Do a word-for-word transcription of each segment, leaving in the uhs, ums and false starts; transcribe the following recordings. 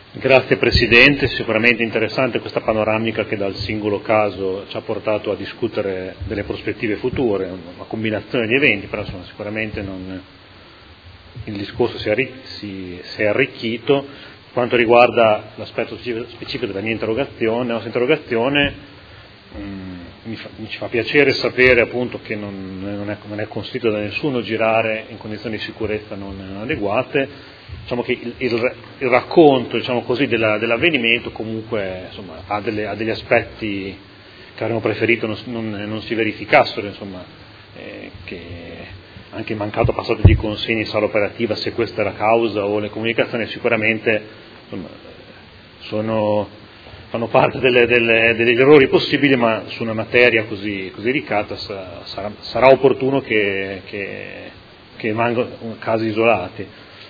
Grazie Presidente, sicuramente interessante questa panoramica che dal singolo caso ci ha portato a discutere delle prospettive future, una combinazione di eventi, però insomma, sicuramente non, il discorso si è, arri- si, si è arricchito. Per quanto riguarda l'aspetto specifico della mia interrogazione, la nostra interrogazione mh, mi, fa, mi fa piacere sapere appunto che non, non, è, non è consentito da nessuno girare in condizioni di sicurezza non, non adeguate. Diciamo che il, il, il racconto, diciamo così, della, dell'avvenimento comunque insomma, ha, delle, ha degli aspetti che avremmo preferito non, non, non si verificassero, insomma, eh, che anche il mancato passaggio di consegni in sala operativa, se questa è la causa o le comunicazioni, sicuramente insomma, sono, fanno parte delle, delle, degli errori possibili, ma su una materia così, così delicata sarà, sarà opportuno che, che, che rimangono casi isolati.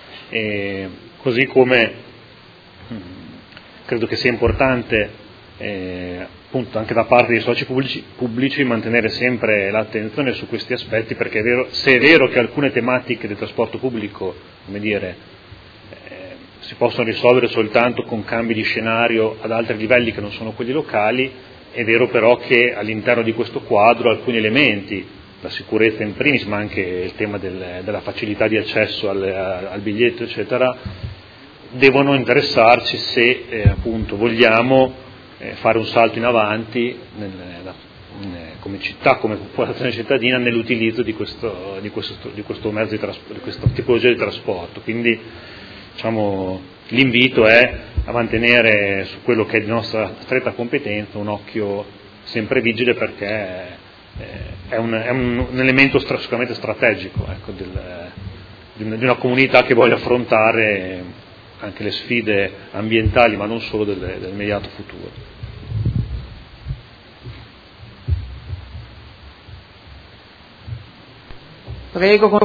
E così come mh, credo che sia importante eh, appunto anche da parte dei soci pubblici, pubblici mantenere sempre l'attenzione su questi aspetti, perché è vero, se è vero che alcune tematiche del trasporto pubblico, come dire, eh, si possono risolvere soltanto con cambi di scenario ad altri livelli che non sono quelli locali, è vero però che all'interno di questo quadro alcuni elementi, la sicurezza in primis, ma anche il tema del, della facilità di accesso al, al biglietto, eccetera, devono interessarci se eh, appunto vogliamo eh, fare un salto in avanti nel, in, come città, come popolazione cittadina nell'utilizzo di questo, di questo, di questo mezzo di trasporto, di questa tipologia di trasporto. Quindi diciamo, l'invito è a mantenere su quello che è di nostra stretta competenza un occhio sempre vigile, perché è un, è un, un elemento stra, sicuramente strategico ecco, del, di, una, di una comunità che vuole affrontare anche le sfide ambientali, ma non solo del, del immediato futuro. Prego.